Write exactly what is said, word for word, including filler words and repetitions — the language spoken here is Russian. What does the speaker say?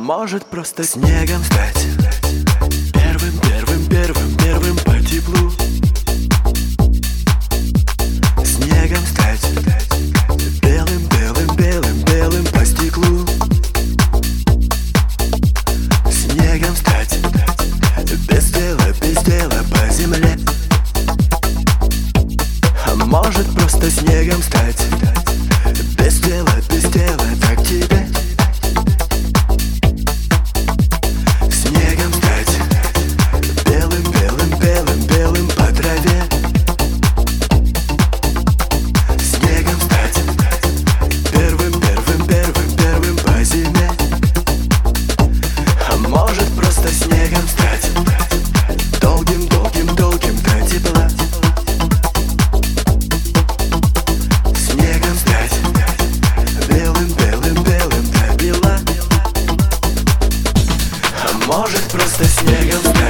может просто снегом стать. Первым, первым, первым, первым по теплу. Снегом стать. Белым, белым, белым, белым по стеклу. Снегом стать. Без дела, без дела по земле. А может просто снегом стать. Без дела, без дела, так тебе. Снегом стать. Белым, белым, белым, белым по траве. Снегом стать. Первым, первым, первым, первым по зиме. А может просто снегом стать. Долгим, долгим, долгим до тепла. Снегом стать. Белым, белым, белым до бела. А может просто снегом стать.